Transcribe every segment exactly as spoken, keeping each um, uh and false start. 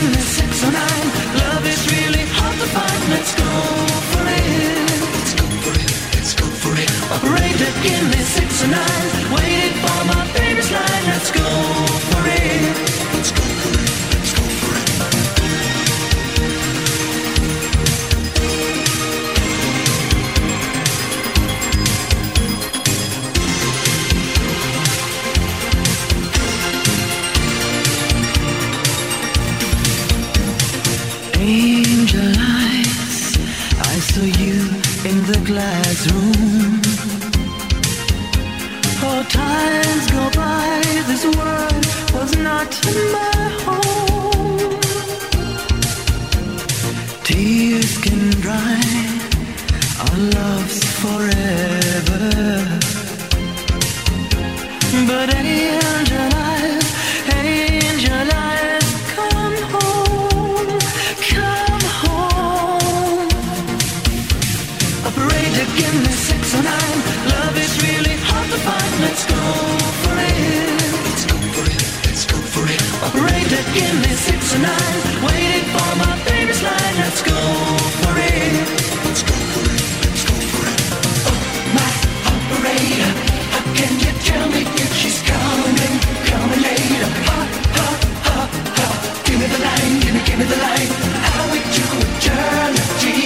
give me six or nine. Love is really hard to find. Let's go for it. Let's go for it. Let's go for it. Operator, give me six or nine. Waiting for my baby's line. Let's go for it. Let's go for it. Let's go for it. Angel eyes, I saw you in the glass room. Oh, times go by, this world was not my home. Tears can dry our loves forever, but angel eyes, angel eyes, come home, come home. Operator, give me six or nine. Love is really hard to find. Let's go for it. Let's go for it. Let's go for it. Operator, give me six or nine. Waiting for my baby's line. Let's go for it. Let's go for it. Let's go for it. Oh, my operator, how can you tell me if she's coming, coming later? Ha, ha, ha, ha. Give me the line, give me, give me the line. How we to eternity.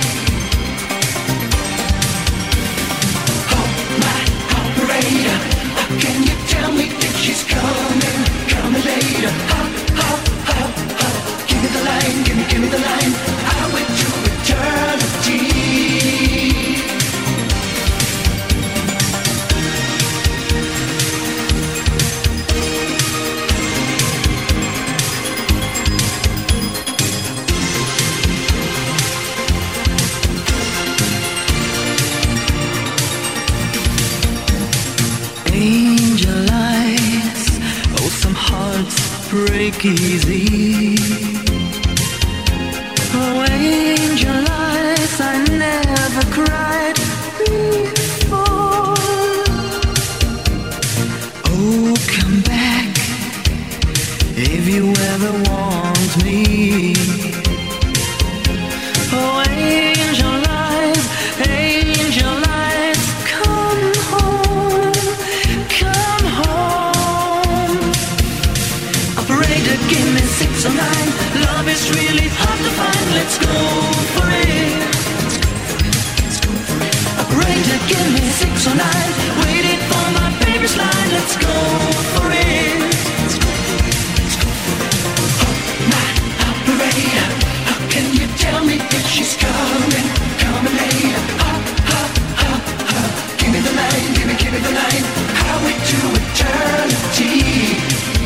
How can you tell me if she's coming, coming later? Ha, ha, ha, ha. Give me the line, give me, give me the line. I went to eternity. Angel eyes, oh, some hearts break easy. Oh, angel eyes, I never cried before. Oh, come back if you ever want me. Oh, angel eyes, angel eyes, come home. Operator, give me six or nine. Love is really hard to find. Let's go for it. Let's go for it. Operator, give me six or nine. Waiting for my baby's line. Let's go for it. Let's go for it. Let's go for it. Oh, my operator, how can you tell me if she's coming, coming later? Ha, ha, ha, ha. Give me the line, give me, give me the line. Highway to eternity.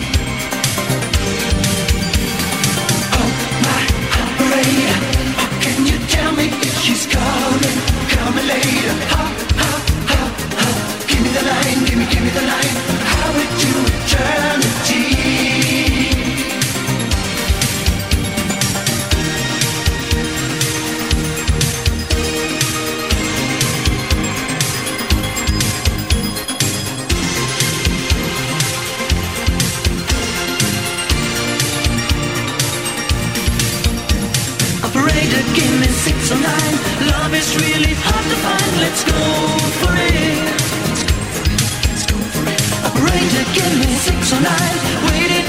How can you tell me if she's coming, coming later? Ha, ha, ha, ha. Give me the line, give me, give me the line. Highway to eternity. Operator, give me six or nine. Love is really hard to find. Let's go for it. Let's go for it. Let's go for it. Operator, give me six or nine. Waiting